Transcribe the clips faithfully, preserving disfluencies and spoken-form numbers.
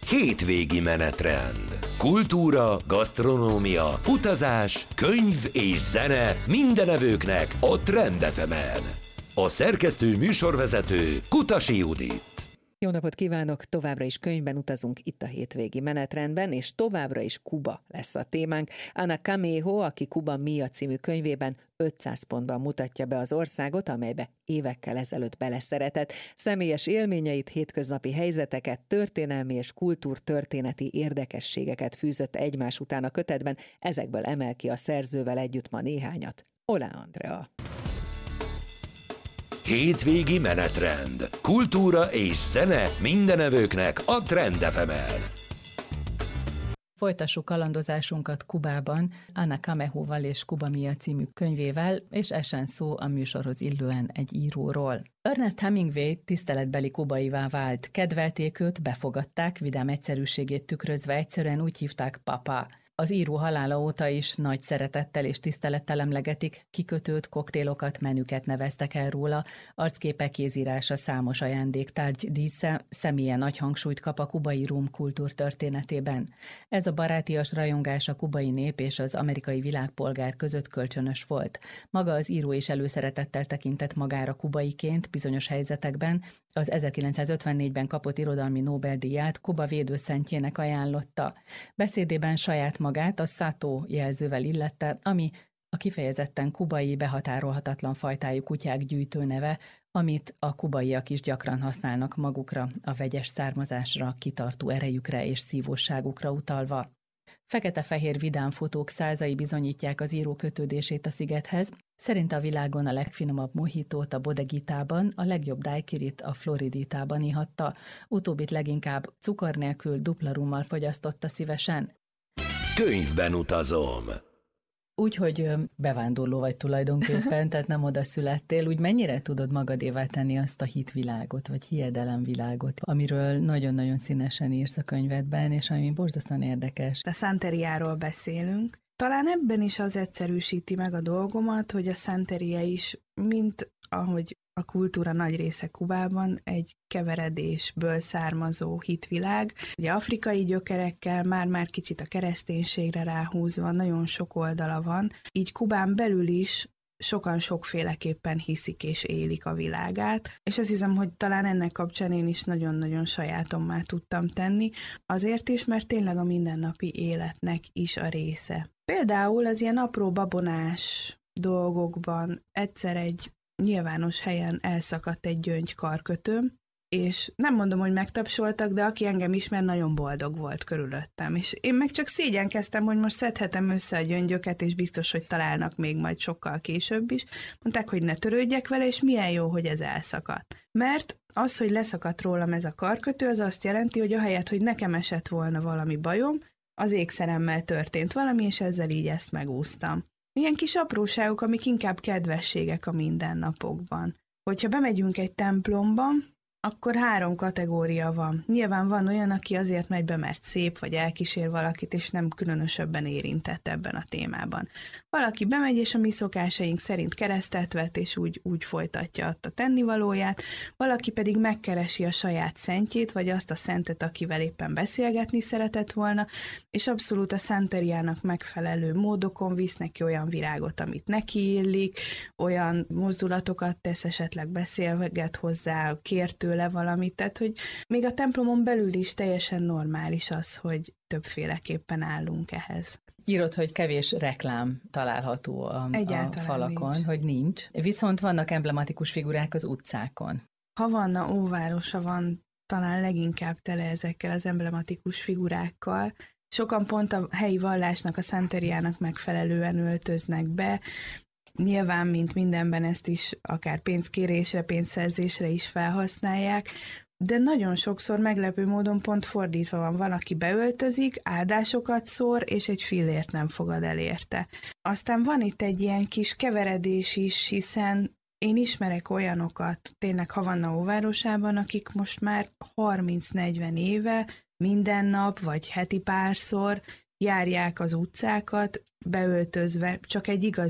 Hétvégi menetrend. Kultúra, gasztronómia, utazás, könyv és zene minden evőknek a Trend ef emen. A szerkesztő műsorvezető Kutasi Judit. Jó napot kívánok! Továbbra is könyvben utazunk itt a hétvégi menetrendben, és továbbra is Kuba lesz a témánk. Ana Camejo, aki Kuba Mia című könyvében ötszáz pontban mutatja be az országot, amelybe évekkel ezelőtt beleszeretett. Személyes élményeit, hétköznapi helyzeteket, történelmi és kultúrtörténeti érdekességeket fűzött egymás után a kötetben, ezekből emel ki a szerzővel együtt ma néhányat. Olá Andrea! Hétvégi menetrend. Kultúra és zene minden evőknek a Trend ef emen. Folytassuk kalandozásunkat Kubában, Ana Camejóval és Kuba Mia című könyvével, és esen szó a műsorhoz illően egy íróról. Ernest Hemingway tiszteletbeli kubaivá vált. Kedvelték őt, befogadták, vidám egyszerűségét tükrözve egyszerűen úgy hívták Papa. Az író halála óta is nagy szeretettel és tisztelettel emlegetik, kikötőt, koktélokat, menüket neveztek el róla, arcképe kézírása számos ajándéktárgy dísze személyen nagy hangsúlyt kap a kubai rum kultúrtörténetében. Ez a barátias rajongás a kubai nép és az amerikai világpolgár között kölcsönös volt. Maga az író is előszeretettel tekintett magára kubaiként bizonyos helyzetekben, az ezerkilencszázötvennégyben kapott irodalmi Nobel-díját Kuba védőszentjének ajánlotta. Beszédében saját magát a Sato jelzővel illette, ami a kifejezetten kubai, behatárolhatatlan fajtájú kutyák gyűjtőneve, amit a kubaiak is gyakran használnak magukra, a vegyes származásra, kitartó erejükre és szívóságukra utalva. Fekete-fehér vidám fotók százai bizonyítják az író kötődését a szigethez, szerint a világon a legfinomabb mohitót a Bodegitában, a legjobb daiquirit a Floriditában ihatta, utóbbit leginkább cukor nélkül dupla rummal fogyasztotta szívesen. Könyvben utazom. Úgy, hogy bevándorló vagy tulajdonképpen, tehát nem oda születtél, úgy mennyire tudod magadévá tenni azt a hitvilágot, vagy hiedelemvilágot, amiről nagyon-nagyon színesen írsz a könyvedben, és ami borzasztóan érdekes. A Santeriáról beszélünk. Talán ebben is az egyszerűsíti meg a dolgomat, hogy a Santeria is, mint ahogy a kultúra nagy része Kubában, egy keveredésből származó hitvilág. Ugye afrikai gyökerekkel, már-már kicsit a kereszténységre ráhúzva, nagyon sok oldala van. Így Kubán belül is sokan sokféleképpen hiszik és élik a világát, és azt hiszem, hogy talán ennek kapcsán én is nagyon-nagyon sajátommá tudtam tenni, azért is, mert tényleg a mindennapi életnek is a része. Például az ilyen apró babonás dolgokban egyszer egy nyilvános helyen elszakadt egy gyöngy karkötőm, és nem mondom, hogy megtapsoltak, de aki engem ismer, nagyon boldog volt körülöttem. És én meg csak szégyenkeztem, hogy most szedhetem össze a gyöngyöket, és biztos, hogy találnak még majd sokkal később is. Mondták, hogy ne törődjek vele, és milyen jó, hogy ez elszakadt. Mert az, hogy leszakadt rólam ez a karkötő, az azt jelenti, hogy ahelyett, hogy nekem esett volna valami bajom, az ékszeremmel történt valami, és ezzel így ezt megúsztam. Ilyen kis apróságok, amik inkább kedvességek a mindennapokban. Hogyha bemegyünk egy templomba, akkor három kategória van. Nyilván van olyan, aki azért megy be, mert szép, vagy elkísér valakit, és nem különösebben érintett ebben a témában. Valaki bemegy, és a mi szokásaink szerint keresztet vet, és úgy, úgy folytatja ott a tennivalóját. Valaki pedig megkeresi a saját szentjét, vagy azt a szentet, akivel éppen beszélgetni szeretett volna, és abszolút a Santeriának megfelelő módokon visz neki olyan virágot, amit neki illik, olyan mozdulatokat tesz, esetleg beszélget hozzá, kér tőle valamit, tehát hogy még a templomon belül is teljesen normális az, hogy többféleképpen állunk ehhez. Írod, hogy kevés reklám található a, a falakon, nincs. Hogy nincs. Viszont vannak emblematikus figurák az utcákon. Havanna óvárosa van talán leginkább tele ezekkel az emblematikus figurákkal. Sokan pont a helyi vallásnak, a Santeriának megfelelően öltöznek be. Nyilván, mint mindenben ezt is akár pénzkérésre, pénzszerzésre is felhasználják, de nagyon sokszor meglepő módon pont fordítva van, valaki beöltözik, áldásokat szór, és egy fillért nem fogad el érte. Aztán van itt egy ilyen kis keveredés is, hiszen én ismerek olyanokat, tényleg Havanna óvárosában, akik most már harminc-negyven éve minden nap, vagy heti párszor járják az utcákat, beöltözve, csak egy igazi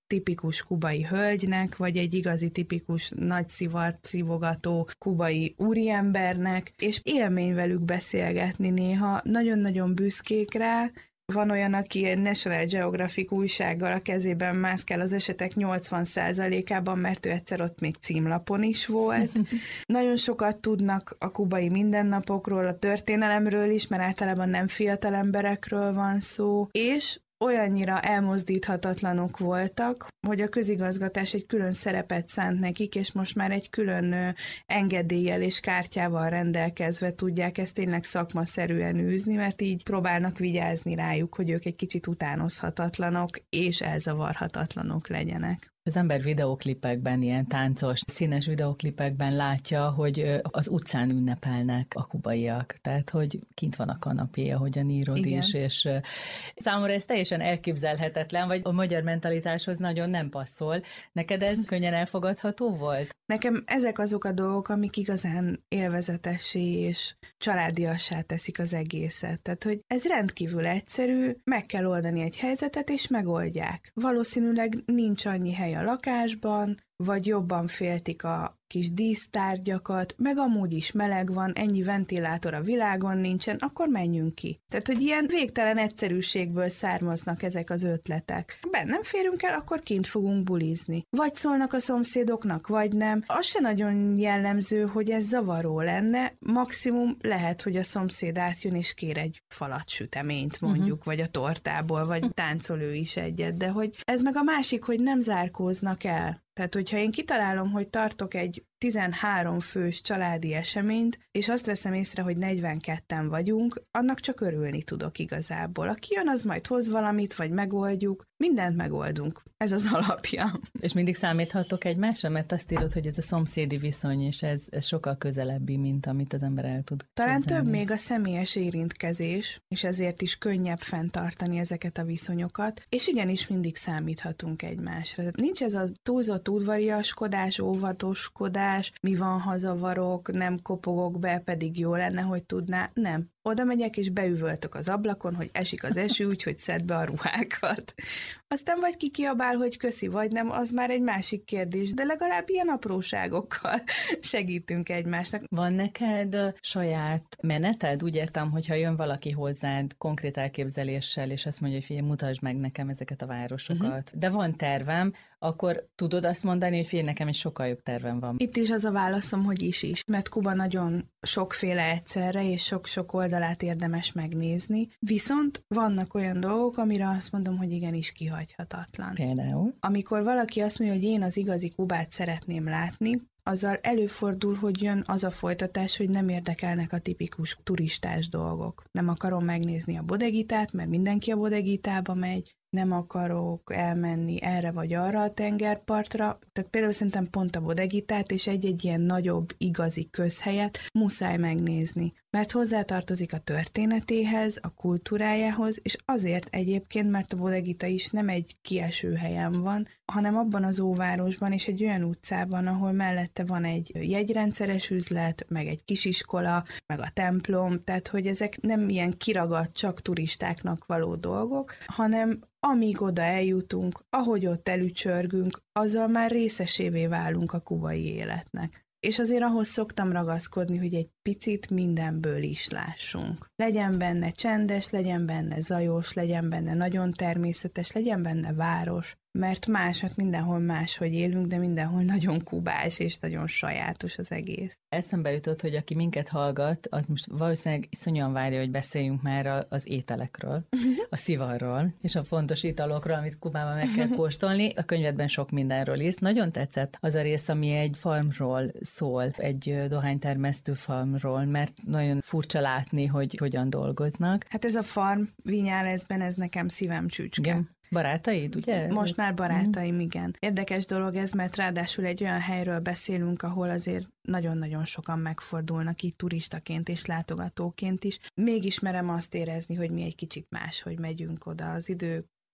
tipikus kubai hölgynek, vagy egy igazi tipikus nagy szivart szívogató kubai úriembernek, és élmény velük beszélgetni néha, nagyon-nagyon büszkék rá. Van olyan, aki egy National Geographic újsággal a kezében mászkál az esetek nyolcvan százalékában, mert ő egyszer ott még címlapon is volt. Nagyon sokat tudnak a kubai mindennapokról, a történelemről is, mert általában nem fiatal emberekről van szó, és olyannyira elmozdíthatatlanok voltak, hogy a közigazgatás egy külön szerepet szánt nekik, és most már egy külön engedéllyel és kártyával rendelkezve tudják ezt tényleg szakmaszerűen űzni, mert így próbálnak vigyázni rájuk, hogy ők egy kicsit utánozhatatlanok és elzavarhatatlanok legyenek. Az ember videóklipekben, ilyen táncos, színes videóklipekben látja, hogy az utcán ünnepelnek a kubaiak, tehát hogy kint van a kanapé, ahogyan írod Igen. is, és számomra ez teljesen elképzelhetetlen, vagy a magyar mentalitáshoz nagyon nem passzol. Neked ez könnyen elfogadható volt? Nekem ezek azok a dolgok, amik igazán élvezetessé és családiassá teszik az egészet. Tehát, hogy ez rendkívül egyszerű, meg kell oldani egy helyzetet, és megoldják. Valószínűleg nincs annyi hely a lakásban, vagy jobban féltik a kis dísztárgyakat, meg amúgy is meleg van, ennyi ventilátor a világon nincsen, akkor menjünk ki. Tehát, hogy ilyen végtelen egyszerűségből származnak ezek az ötletek. Ha bennem férünk el, akkor kint fogunk bulizni. Vagy szólnak a szomszédoknak, vagy nem. Az se nagyon jellemző, hogy ez zavaró lenne. Maximum lehet, hogy a szomszéd átjön és kér egy falat süteményt mondjuk, uh-huh. vagy a tortából, vagy táncol ő is egyet, de hogy ez meg a másik, hogy nem zárkóznak el. Tehát, hogyha én kitalálom, hogy tartok egy tizenhárom fős családi eseményt, és azt veszem észre, hogy negyvenketten vagyunk, annak csak örülni tudok igazából. Aki jön, az majd hoz valamit, vagy megoldjuk. Mindent megoldunk. Ez az alapja. És mindig számíthatok egymásra, mert azt írod, hogy ez a szomszédi viszony, és ez, ez sokkal közelebbi, mint amit az ember el tud Talán képzelni. több még a személyes érintkezés, és ezért is könnyebb fenntartani ezeket a viszonyokat, és igenis mindig számíthatunk egymásra. Nincs ez a túlzott udvariaskodás, óvatoskodás, mi van, ha zavarok, nem kopogok be, pedig jó lenne, hogy tudná. Nem. Oda megyek, és beüvöltök az ablakon, hogy esik az eső, úgyhogy szedd be a ruhákat. Aztán vagy ki kiabál, hogy köszi, vagy nem, az már egy másik kérdés, de legalább ilyen apróságokkal segítünk egymásnak. Van neked saját meneted? Úgy értem, hogyha jön valaki hozzád konkrét elképzeléssel, és azt mondja, hogy figyelj, mutasd meg nekem ezeket a városokat. Uh-huh. De van tervem, akkor tudod azt mondani, hogy figyelj, nekem is sokkal jobb tervem van. Itt is az a válaszom, hogy is is, mert Kuba nagyon sokféle egyszerre, és sok-sok oldalát érdemes megnézni. Viszont vannak olyan dolgok, amire azt mondom, hogy igenis kihagyhatatlan. Például? Amikor valaki azt mondja, hogy én az igazi Kubát szeretném látni, azzal előfordul, hogy jön az a folytatás, hogy nem érdekelnek a tipikus turistás dolgok. Nem akarom megnézni a Bodegitát, mert mindenki a Bodegitába megy, nem akarok elmenni erre vagy arra a tengerpartra, tehát például szerintem pont a Bodegitát és egy-egy ilyen nagyobb, igazi közhelyet muszáj megnézni, mert hozzátartozik a történetéhez, a kultúrájához, és azért egyébként, mert a Bodegita is nem egy kieső helyen van, hanem abban az óvárosban és egy olyan utcában, ahol mellette van egy jegyrendszeres üzlet, meg egy kisiskola, meg a templom, tehát hogy ezek nem ilyen kiragadt, csak turistáknak való dolgok, hanem amíg oda eljutunk, ahogy ott elücsörgünk, azzal már részesévé válunk a kubai életnek. És azért ahhoz szoktam ragaszkodni, hogy egy picit mindenből is lássunk. Legyen benne csendes, legyen benne zajos, legyen benne nagyon természetes, legyen benne város, mert másnak mindenhol máshogy élünk, de mindenhol nagyon kubás és nagyon sajátos az egész. Eszembe jutott, hogy aki minket hallgat, az most valószínűleg iszonyúan várja, hogy beszéljünk már az ételekről, a szivarról, és a fontos italokról, amit Kubában meg kell kóstolni. A könyvedben sok mindenről írsz. Nagyon tetszett az a rész, ami egy farmról szól, egy dohánytermesztő farmról, mert nagyon furcsa látni, hogy hogyan dolgoznak. Hát ez a farm Vinyáleszben, ez nekem szívem csücske. Igen. Barátaid, ugye? Most már barátaim, igen. Érdekes dolog ez, mert ráadásul egy olyan helyről beszélünk, ahol azért nagyon-nagyon sokan megfordulnak így turistaként és látogatóként is. Mégis merem azt érezni, hogy mi egy kicsit máshogy megyünk oda. Az idő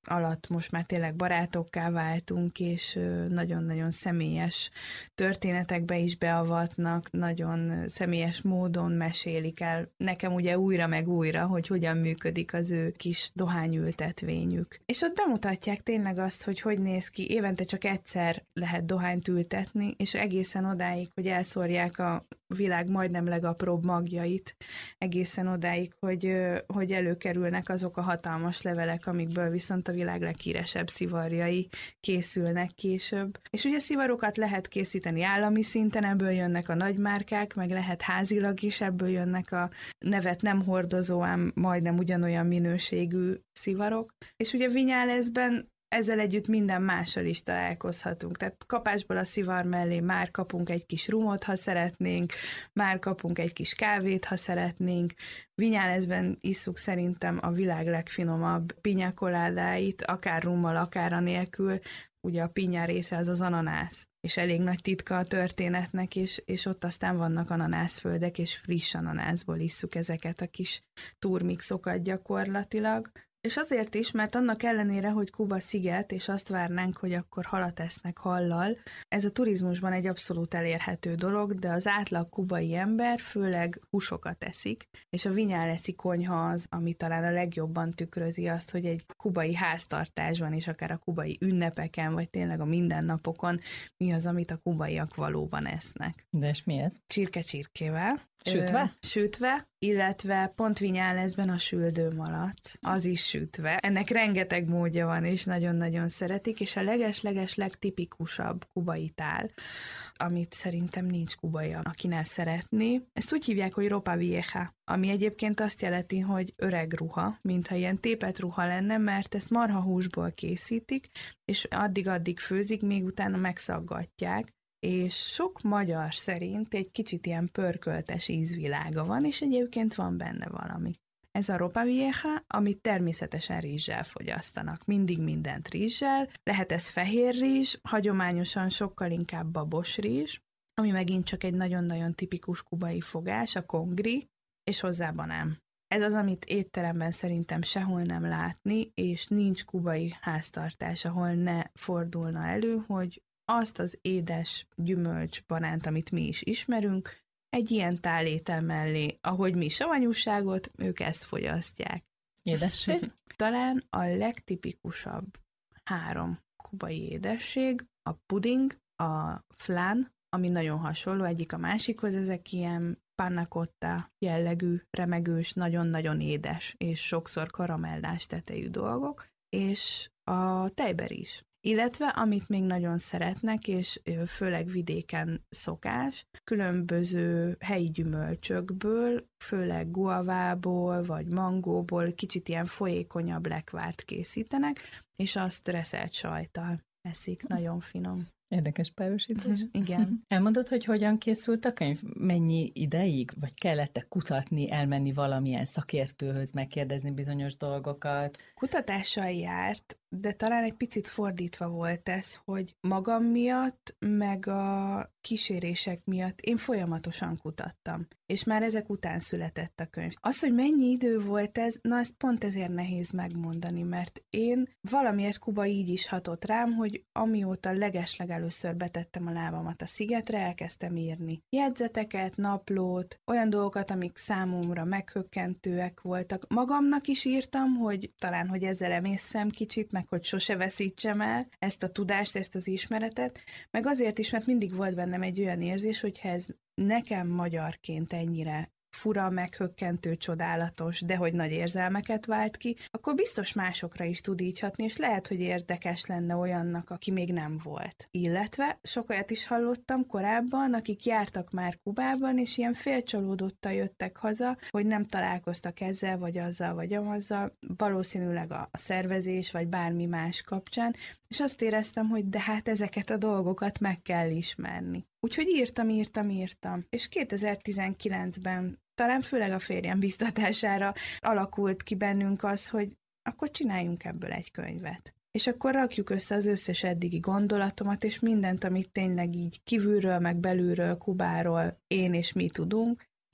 alatt most már tényleg barátokká váltunk, és nagyon-nagyon személyes történetekbe is beavatnak, nagyon személyes módon mesélik el nekem ugye újra meg újra, hogy hogyan működik az ő kis dohányültetvényük. És ott bemutatják tényleg azt, hogy hogy néz ki, évente csak egyszer lehet dohányt ültetni, és egészen odáig, hogy elszórják a világ majdnem legapróbb magjait, egészen odáig, hogy, hogy előkerülnek azok a hatalmas levelek, amikből viszont a világ leghíresebb szivarjai készülnek később. És ugye szivarokat lehet készíteni állami szinten, ebből jönnek a nagymárkák, meg lehet házilag is, ebből jönnek a nevet nem hordozó, ám majdnem ugyanolyan minőségű szivarok. És ugye Vinyáleszben ezzel együtt minden mással is találkozhatunk. Tehát kapásból a szivar mellé már kapunk egy kis rumot, ha szeretnénk, már kapunk egy kis kávét, ha szeretnénk. Vinyáleszben isszuk szerintem a világ legfinomabb piñakoládáit, akár rummal, akár anélkül. Ugye a piña része az az ananász, és elég nagy titka a történetnek, és, és ott aztán vannak ananászföldek, és friss ananászból isszuk ezeket a kis turmixokat gyakorlatilag. És azért is, mert annak ellenére, hogy Kuba sziget, és azt várnánk, hogy akkor halat esznek hallal, ez a turizmusban egy abszolút elérhető dolog, de az átlag kubai ember főleg húsokat eszik, és a vinyáleszi konyha az, ami talán a legjobban tükrözi azt, hogy egy kubai háztartásban, és akár a kubai ünnepeken, vagy tényleg a mindennapokon mi az, amit a kubaiak valóban esznek. De és mi ez? Csirke csirkével. Sütve? Ö, sütve, illetve pont Vinyáleszben a süldőmalac, az is sütve. Ennek rengeteg módja van, és nagyon-nagyon szeretik, és a leges-leges legtipikusabb kubai tál, amit szerintem nincs kubai, aki ne szeretné. Ezt úgy hívják, hogy ropa vieja, ami egyébként azt jelenti, hogy öreg ruha, mintha ilyen tépet ruha lenne, mert ezt marhahúsból készítik, és addig-addig főzik, még utána megszaggatják, és sok magyar szerint egy kicsit ilyen pörköltes ízvilága van, és egyébként van benne valami. Ez a ropa vieja, amit természetesen rizssel fogyasztanak. Mindig mindent rizssel. Lehet ez fehér rizs, hagyományosan sokkal inkább babos rizs, ami megint csak egy nagyon-nagyon tipikus kubai fogás, a kongri, és hozzá banán. Ez az, amit étteremben szerintem sehol nem látni, és nincs kubai háztartás, ahol ne fordulna elő, hogy azt az édes gyümölcs banánt, amit mi is ismerünk, egy ilyen tálétel mellé, ahogy mi savanyúságot, ők ezt fogyasztják. Édesség? Talán a legtipikusabb három kubai édesség, a puding, a flan, ami nagyon hasonló egyik a másikhoz, ezek ilyen panna cotta jellegű, remegős, nagyon-nagyon édes, és sokszor karamellás tetejű dolgok, és a tejber is. Illetve, amit még nagyon szeretnek, és főleg vidéken szokás, különböző helyi gyümölcsökből, főleg guavából, vagy mangóból kicsit ilyen folyékonyabb lekvárt készítenek, és azt reszelt sajttal eszik, nagyon finom. Érdekes párosítás. Igen. Elmondod, hogy hogyan készült a könyv? Mennyi ideig? Vagy kellett-e kutatni, elmenni valamilyen szakértőhöz, megkérdezni bizonyos dolgokat? Kutatással járt, de talán egy picit fordítva volt ez, hogy magam miatt, meg a kísérések miatt én folyamatosan kutattam. És már ezek után született a könyv. Az, hogy mennyi idő volt ez, na ezt pont ezért nehéz megmondani, mert én valamiért Kuba így is hatott rám, hogy amióta legeslegelőször betettem a lábamat a szigetre, elkezdtem írni jegyzeteket, naplót, olyan dolgokat, amik számomra meghökkentőek voltak. Magamnak is írtam, hogy talán, hogy ezzel emészszem kicsit, meg hogy sose veszítsem el ezt a tudást, ezt az ismeretet, meg azért is, mert mindig volt bennem egy olyan érzés, hogyha ez nekem magyarként ennyire fura, meghökkentő, csodálatos, de hogy nagy érzelmeket vált ki, akkor biztos másokra is tud így hatni, és lehet, hogy érdekes lenne olyannak, aki még nem volt. Illetve sok olyat is hallottam korábban, akik jártak már Kubában, és ilyen félcsalódottan jöttek haza, hogy nem találkoztak ezzel, vagy azzal, vagy amazzal, valószínűleg a szervezés, vagy bármi más kapcsán, és azt éreztem, hogy de hát ezeket a dolgokat meg kell ismerni. Úgyhogy írtam, írtam, írtam. És kétezer-tizenkilencben talán főleg a férjem biztatására alakult ki bennünk az, hogy akkor csináljunk ebből egy könyvet. És akkor rakjuk össze az összes eddigi gondolatomat, és mindent, amit tényleg így kívülről, meg belülről, Kubáról én és mi tudunk,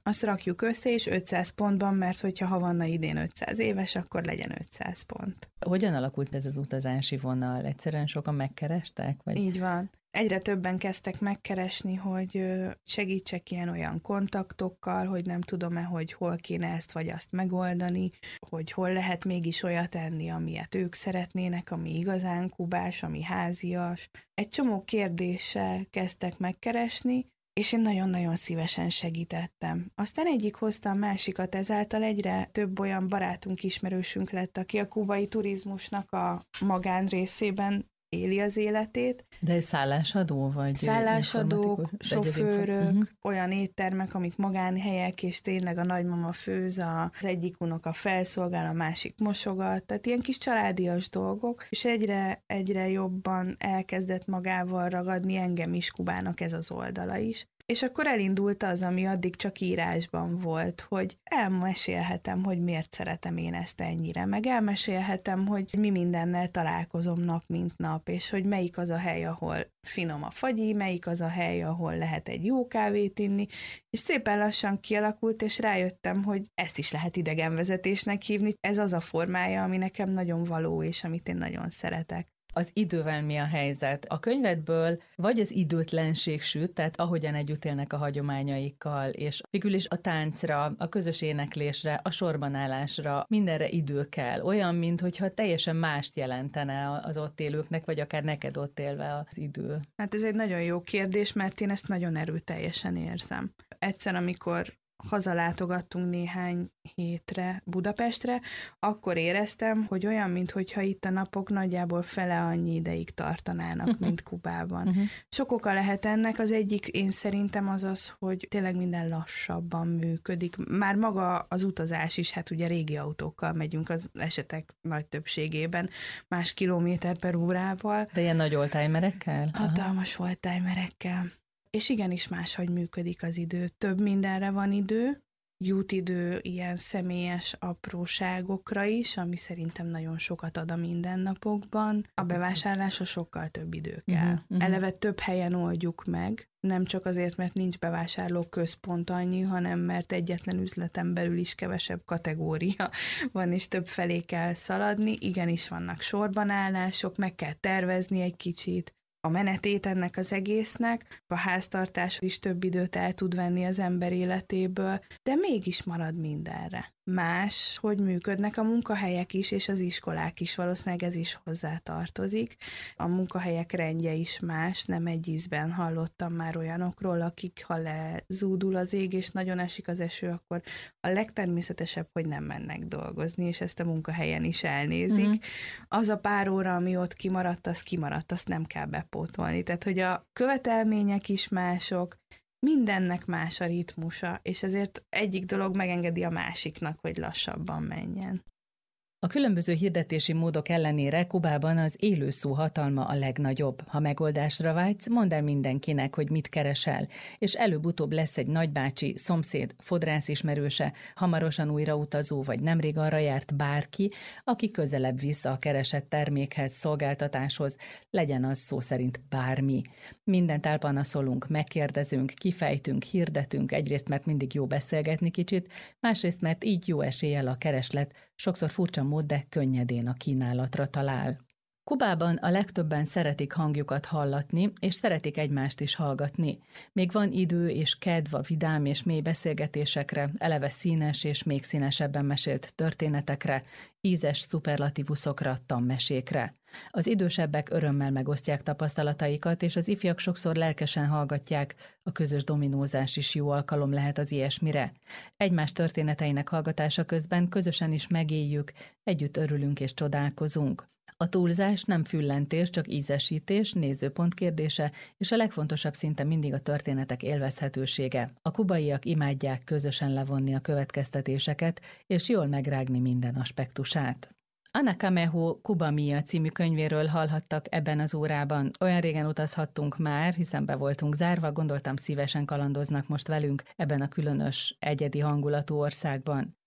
azt rakjuk össze, és ötszáz pontban, mert hogyha Havanna idén ötszáz éves, akkor legyen ötszáz pont. Hogyan alakult ez az utazási vonal? Egyszerűen sokan megkerestek? Vagy? Így van. Egyre többen kezdtek megkeresni, hogy segítsek ilyen-olyan kontaktokkal, hogy nem tudom-e, hogy hol kéne ezt vagy azt megoldani, hogy hol lehet mégis olyat tenni, amilyet ők szeretnének, ami igazán kubás, ami házias. Egy csomó kérdéssel kezdtek megkeresni, és én nagyon-nagyon szívesen segítettem. Aztán egyik hozta a másikat, ezáltal egyre több olyan barátunk, ismerősünk lett, aki a kubai turizmusnak a magánrészében éli az életét. De ez szállásadó, vagy? Szállásadók, sofőrök, uh-huh. olyan éttermek, amik magánhelyek, és tényleg a nagymama főz, az egyik unoka felszolgál, a másik mosogat, tehát ilyen kis családias dolgok, és egyre, egyre jobban elkezdett magával ragadni engem is Kubának ez az oldala is. És akkor elindult az, ami addig csak írásban volt, hogy elmesélhetem, hogy miért szeretem én ezt ennyire, meg elmesélhetem, hogy mi mindennel találkozom nap, mint nap, és hogy melyik az a hely, ahol finom a fagyi, melyik az a hely, ahol lehet egy jó kávét inni, és szépen lassan kialakult, és rájöttem, hogy ezt is lehet idegenvezetésnek hívni. Ez az a formája, ami nekem nagyon való, és amit én nagyon szeretek. Az idővel mi a helyzet? A könyvedből vagy az időtlenség süt, tehát ahogyan együtt élnek a hagyományaikkal, és végül is a táncra, a közös éneklésre, a sorbanállásra, mindenre idő kell. Olyan, mintha teljesen mást jelentene az ott élőknek, vagy akár neked ott élve az idő. Hát ez egy nagyon jó kérdés, mert én ezt nagyon erőteljesen érzem. Egyszer, amikor hazalátogattunk néhány hétre Budapestre, akkor éreztem, hogy olyan, mintha itt a napok nagyjából fele annyi ideig tartanának, uh-huh. mint Kubában. Uh-huh. Sok oka lehet ennek, az egyik én szerintem az az, hogy tényleg minden lassabban működik. Már maga az utazás is, hát ugye régi autókkal megyünk az esetek nagy többségében, más kilométer per órával. De ilyen nagy oldtimerekkel? Hatalmas oldtimerekkel. És igenis máshogy működik az idő. Több mindenre van idő, jut idő ilyen személyes apróságokra is, ami szerintem nagyon sokat ad a mindennapokban. A bevásárlásra sokkal több idő kell. Uh-huh, uh-huh. Eleve több helyen oldjuk meg, nem csak azért, mert nincs bevásárló központ annyi, hanem mert egyetlen üzleten belül is kevesebb kategória van, és több felé kell szaladni. Igenis vannak sorbanállások, meg kell tervezni egy kicsit a menetét ennek az egésznek, a háztartás is több időt el tud venni az ember életéből, de mégis marad mindenre. Más, hogy működnek a munkahelyek is, és az iskolák is, valószínűleg ez is hozzá tartozik. A munkahelyek rendje is más, nem egy ízben hallottam már olyanokról, akik, ha lezúdul az ég, és nagyon esik az eső, akkor a legtermészetesebb, hogy nem mennek dolgozni, és ezt a munkahelyen is elnézik. Mm. Az a pár óra, ami ott kimaradt, az kimaradt, azt nem kell bepótolni. Tehát, hogy a követelmények is mások, mindennek más a ritmusa, és ezért egyik dolog megengedi a másiknak, hogy lassabban menjen. A különböző hirdetési módok ellenére Kubában az élő szó hatalma a legnagyobb. Ha megoldásra vágysz, mondd el mindenkinek, hogy mit keresel, és előbb-utóbb lesz egy nagybácsi, szomszéd, fodrász ismerőse, hamarosan újrautazó vagy nemrég arra járt bárki, aki közelebb visz a keresett termékhez, szolgáltatáshoz, legyen az szó szerint bármi. Mindent elpanaszolunk, megkérdezünk, kifejtünk, hirdetünk, egyrészt mert mindig jó beszélgetni kicsit, másrészt mert így jó eséllyel a kereslet, sokszor furcsa mód, de könnyedén a kínálatra talál. Kubában a legtöbben szeretik hangjukat hallatni, és szeretik egymást is hallgatni. Még van idő és kedv a vidám és mély beszélgetésekre, eleve színes és még színesebben mesélt történetekre, ízes szuperlatívuszokra, tanmesékre. Az idősebbek örömmel megosztják tapasztalataikat, és az ifjak sokszor lelkesen hallgatják, a közös dominózás is jó alkalom lehet az ilyesmire. Egymás történeteinek hallgatása közben közösen is megéljük, együtt örülünk és csodálkozunk. A túlzás nem füllentés, csak ízesítés, nézőpont kérdése, és a legfontosabb szinte mindig a történetek élvezhetősége. A kubaiak imádják közösen levonni a következtetéseket, és jól megrágni minden aspektusát. Ana Camejo Kuba Mia című könyvéről hallhattak ebben az órában. Olyan régen utazhattunk már, hiszen be voltunk zárva, gondoltam szívesen kalandoznak most velünk ebben a különös, egyedi hangulatú országban.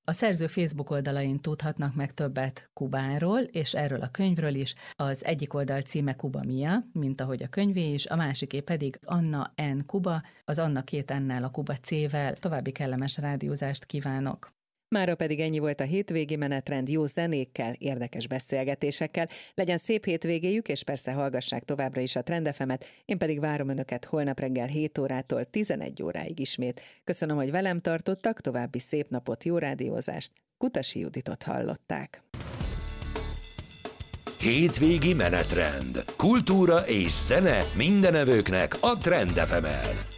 A szerző Facebook oldalain tudhatnak meg többet Kubáról, és erről a könyvről is. Az egyik oldal címe Kuba Mia, mint ahogy a könyvé is, a másiké pedig Anna N. Kuba, az Anna két N-nel, a Kuba C-vel. További kellemes rádiózást kívánok! Mára pedig ennyi volt a hétvégi menetrend, jó zenékkel, érdekes beszélgetésekkel. Legyen szép hétvégéjük, és persze hallgassák továbbra is a Trend ef emet, én pedig várom önöket holnap reggel hét órától tizenegy óráig ismét. Köszönöm, hogy velem tartottak, további szép napot, jó rádiózást. Kutasi Juditot hallották. Hétvégi menetrend. Kultúra és zene mindenevőknek a Trend ef emen.